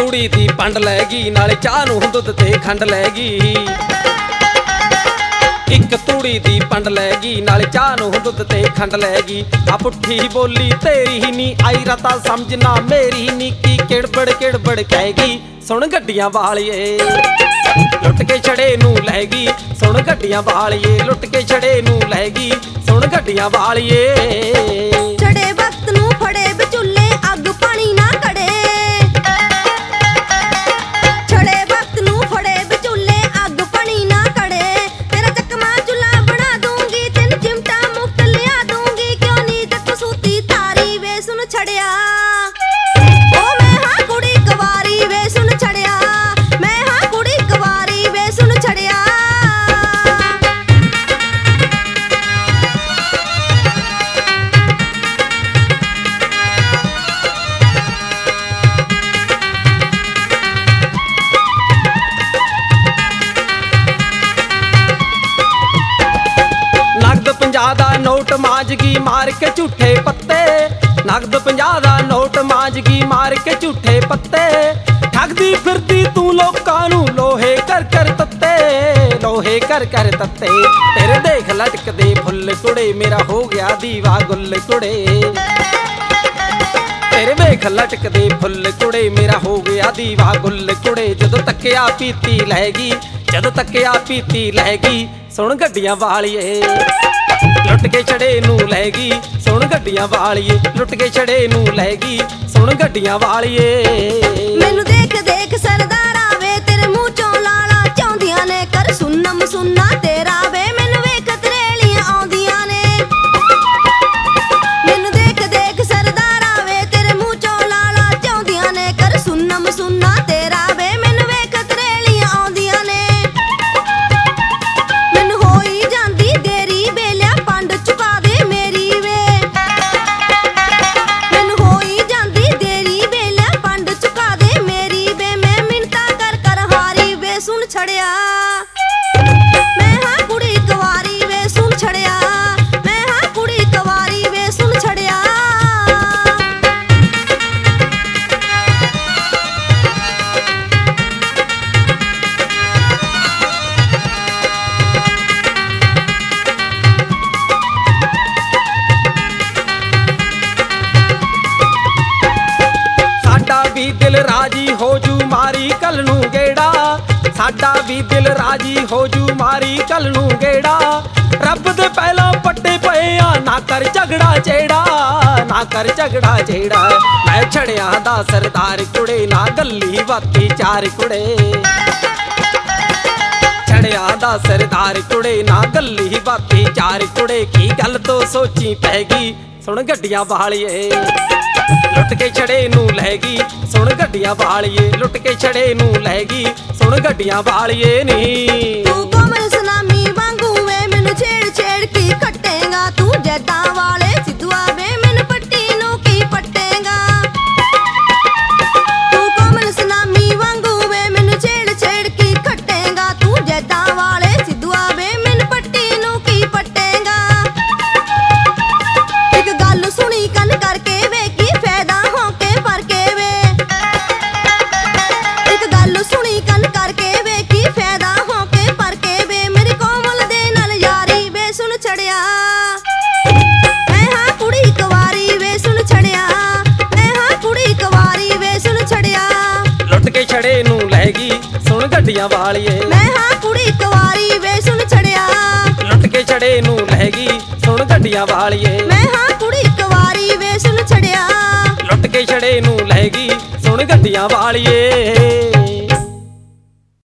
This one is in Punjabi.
ਤੂੜੀ ਦੀ ਪੰਡ ਲੈ ਗਈ, ਨਾਲੇ ਚਾਹ ਨੂੰ ਦੁੱਧ ਤੇ ਖੰਡ ਲੈ ਗਈ। ਇੱਕ ਤੂੜੀ ਦੀ ਪੰਡ ਲੈ ਗਈ, ਨਾਲੇ ਚਾਹ ਨੂੰ ਦੁੱਧ ਤੇ ਖੰਡ ਲੈ ਗਈ। ਆ ਪੁੱਠੀ ਬੋਲੀ ਤੇਰੀ ਹੀ ਨੀ ਆਈ, ਰਤਾ ਸਮਝਣਾ ਮੇਰੀ ਨੀ, ਕੀ ਕਿੜਬੜ ਕਿੜਬੜ ਕਹੇਗੀ। ਸੁਣ ਗੱਡੀਆਂ ਵਾਲੀਏ ਲੁੱਟ ਕੇ ਛੜੇ ਨੂੰ ਲੈ ਗਈ, ਸੁਣ ਗੱਡੀਆਂ ਵਾਲੀਏ ਲੁੱਟ ਕੇ ਛੜੇ ਨੂੰ ਲੈ ਗਈ, ਸੁਣ ਗੱਡੀਆਂ ਵਾਲੀਏ। ਛੜੇ ਵਕਤ ਨੂੰ ਫੜੇ ਵਿਚੁੱਲੇ, ਅੱਗ ਪਾਣੀ ਨਾ ਕੜੇ। ਛੜੇ ਵਕਤ ਨੂੰ ਫੜੇ ਵਿਚੁੱਲੇ, ਅੱਗ ਪਾਣੀ ਨਾ ਕੜੇ। ਤੇਰਾ ਚੱਕਮਾ ਚੁੱਲਾ ਬਣਾ ਦੂੰਗੀ, ਤੈਨੂੰ ਚਿਮਟਾ ਮੁਫਤ ਲਿਆ ਦੂੰਗੀ। ਕਿਉਂ ਨੀ ਤੱਕ ਸੂਤੀ ਤਾਰੀ ਵੇ ਸੁਣ ਛੜਿਆ, ਓ ਮੈਂ ਹਾਂ ਕੁੜੀ ਕੁਵਾਰੀ ਵੇ ਸੁਣ ਛੜਿਆ। ਮੈਂ ਹਾਂ ਕੁੜੀ ਕੁਵਾਰੀ ਵੇ ਸੁਣ ਛੜਿਆ। ਨਗਦ 50 ਦਾ ਨੋਟ ਮਾਂਜ ਗਈ ਮਾਰ ਕੇ ਝੂਠੇ ਪੱਤੇ। ਨਗਦ 50 ਦਾ ਨੋਟ ਮਾਂਜ ਗਈ ਮਾਰ ਕੇ ਝੂਠੇ ਪੱਤੇ। ਠੱਗਦੀ ਫਿਰਦੀ ਤੂੰ ਲੋਕਾਂ ਨੂੰ ਲੋਹੇ ਕਰ ਕਰ ਤੱਤੇ, ਲੋਹੇ ਕਰ ਕਰ ਤੱਤੇ। ਤੇਰੇ ਦੇਖ ਲਟਕਦੇ ਫੁੱਲ ਕੁੜੇ, ਮੇਰਾ ਹੋ ਗਿਆ ਦੀਵਾ ਗੁੱਲ ਕੁੜੇ। ਤੇਰੇ ਵੇਖ ਲਟਕਦੇ ਫੁੱਲ ਕੁੜੇ, ਮੇਰਾ ਹੋ ਗਿਆ ਦੀਵਾ ਗੁੱਲ ਕੁੜੇ। ਜਦੋਂ ਤੱਕਿਆ ਪੀਤੀ ਲੈ ਗਈ, ਜਦੋਂ ਤੱਕਿਆ ਪੀਤੀ ਲੈ ਗਈ। ਸੁਣ ਗੱਡੀਆਂ ਵਾਲੀਏ ਲੁੱਟ ਕੇ ਛੜੇ ਨੂੰ ਲੈ ਗਈ, ਸੁਣ ਗੱਡੀਆਂ ਵਾਲੀਏ ਲੁੱਟ ਕੇ ਛੜੇ ਨੂੰ ਲੈ ਗਈ, ਸੁਣ ਗੱਡੀਆਂ ਵਾਲੀਏ। ਮੈਨੂੰ ਦੇਖ ਦੇਖ ਸਰਦਾਰਾ ਵੇ, ਤੇਰੇ ਮੂੰਹ ਚੋਂ ਲਾਲਾ ਚਾਉਂਦੀਆਂ ਨੇ। ਕਰ ਸੁੰਨਮ ਸੁੰਨਾ ਤੇਰਾ ਵੇ, ਮੈਨੂੰ ਵੇਖ ਤਰੇਲੀਆਂ ਆਉਂਦੀਆਂ ਨੇ। ਮੈਨੂੰ ਦੇਖ ਦੇਖ ਸਰਦਾਰਾ ਵੇ, ਤੇਰੇ ਮੂੰਹ ਚੋਂ ਲਾਲਾ ਚਾਉਂਦੀਆਂ ਨੇ। ਕਰ ਸੁੰਨਮ ਸੁੰਨਾ ਤੇਰਾ ਵੇ, ਮੈਨੂੰ ਵੇਖ ਤਰੇਲੀਆਂ ਆਉਂਦੀਆਂ ਨੇ। ਮੈਨੂੰ ਹੋਈ ਜਾਂਦੀ ਦੇਰੀ ਵੇ, ਲਿਆ ਪੰਡ ਚੁਕਾ ਦੇ ਮੇਰੀ ਵੇ। ਮੈਨੂੰ ਹੋਈ ਜਾਂਦੀ ਦੇਰੀ ਵੇ, ਲਿਆ ਪੰਡ ਚੁਕਾ ਦੇ ਮੇਰੀ ਵੇ। ਮੈਂ ਮਿੰਨਤਾਂ ਕਰ ਕਰ ਹਾਰੀ ਵੇ ਸੁਣ ਛੜਿਆ। ਮੈਂ ਹਾਂ ਕੁੜੀ ਕੁਵਾਰੀ ਵੇ ਸੁਣ ਛੜਿਆ। ਮੈਂ ਹਾਂ ਕੁੜੀ ਕੁਵਾਰੀ ਵੇ ਸੁਣ ਛੜਿਆ। ਸਾਡਾ ਵੀ ਦਿਲ ਰਾਜੀ ਹੋ ਜੂ ਮਾਰੀ ਕੱਲ ਨੂੰ ਗੇੜਾ। ਸਾਡਾ ਵੀ ਦਿਲ ਰਾਜੀ ਹੋ ਜੂ ਮਾਰੀ ਕੱਲ ਨੂੰ ਗੇੜਾ। ਰੱਬ ਦੇ ਪਹਿਲਾਂ ਪੱਟੇ ਪਏ ਆ, ਨਾ ਕਰ ਝਗੜਾ ਛੇੜਾ, ਨਾ ਕਰ ਝਗੜਾ ਛੇੜਾ। ਮੈਂ ਛੜਿਆਂ ਦਾ ਸਰਦਾਰ ਕੁੜੇ, ਨਾ ਗੱਲੀ ਬਾਤੀ ਚਾਰ ਕੁੜੇ। ਛੜਿਆਂ ਦਾ ਸਰਦਾਰ ਕੁੜੇ, ਨਾ ਗੱਲੀ ਬਾਤੀ ਚਾਰ ਕੁੜੇ। ਕੀ ਗੱਲ ਤੋਂ ਸੋਚੀ ਪੈ ਗਈ, ਸੁਣ ਗੱਡੀਆਂ ਵਾਲੀਏ ਲੁੱਟ ਕੇ ਛੜੇ ਨੂੰ ਲੈ ਗਈ, ਸੁਣ ਗੱਡੀਆਂ ਵਾਲੀਏ ਲੁੱਟ ਕੇ ਛੜੇ ਨੂੰ ਲੈ ਗਈ, ਸੁਣ ਗੱਡੀਆਂ ਵਾਲੀਏ ਨੀ। ਤੂੰ ਕੋਮਲ ਸੁਨਾਮੀ ਵਾਂਗੂ ਵੇ, ਮੈਨੂੰ ਛੇੜ ਛੇੜ ਕੀ ਕੱਟੇਗਾ। ਤੂੰ ਜੱਦਾਂ ਵਾਲੇ ਸਿੱਧੂਆ ਵੇ, ਮੈਨੂੰ ਪੱਟੀ ਨੂੰ ਕੀ ਪੱਟੇਗਾ। ਤੂੰ ਕੋਮਲ ਸੁਨਾਮੀ ਵਾਂਗੂ ਵੇ, ਮੈਨੂੰ ਛੇੜ ਛੇੜ ਕੀ ਕੱਟੇਗਾ। ਤੂੰ ਜੱਦਾਂ ਵਾਲੇ ਸਿੱਧੂਆ ਵੇ, ਮੈਨੂੰ ਪੱਟੀ ਨੂੰ ਕੀ ਪੱਟੇਗਾ। ਇੱਕ ਗੱਲ ਸੁਣੀ ਕੰਨ ਕਰਕੇ ਵੇ, ਕੀ ਫਾਇਦਾ ਹੋ ਕੇ ਪਰ ਕੇ ਵੇ। ਇੱਕ ਗੱਲ ਸੁਣੀ ਕੰਨ ਕਰਕੇ ਵੇ, ਕੀ ਫਾਇਦਾ ਹੋ ਕੇ ਪਰ ਕੇ ਵੇ। ਮੇਰੀ ਕੋਮਲ ਦੇ ਨਾਲ ਯਾਰੀ ਵੇ ਸੁਣ ਛੜਿਆ। ਮੈਂ ਹਾਂ ਕੁੜੀ ਕੁਵਾਰੀ ਵੇ ਸੁਣ ਛੜਿਆ। ਮੈਂ ਹਾਂ ਕੁੜੀ ਕੁਵਾਰੀ ਵੇ ਸੁਣ ਛੜਿਆ। ਲੁੱਟ ਕੇ ਛੜੇ ਨੂੰ ਲੈ ਗਈ, ਸੁਣ ਗੱਡੀਆਂ ਵਾਲੀਏ। ਮੈਂ ਹਾਂ ਕੁੜੀ ਕੁਵਾਰੀ ਵੇ ਸੁਣ ਛੜਿਆ। ਲੁੱਟ ਕੇ ਛੜੇ ਨੂੰ ਲੈ ਗਈ, ਸੁਣ ਗੱਡੀਆਂ ਵਾਲੀਏ। ਮੈਂ ਹਾਂ ਕੁੜੀ ਕੁਵਾਰੀ ਵੇ ਸੁਣ ਛੜਿਆ। ਲੁੱਟ ਕੇ ਛੜੇ ਨੂੰ ਲੈ ਗਈ, ਸੁਣ ਗੱਡੀਆਂ ਵਾਲੀਏ।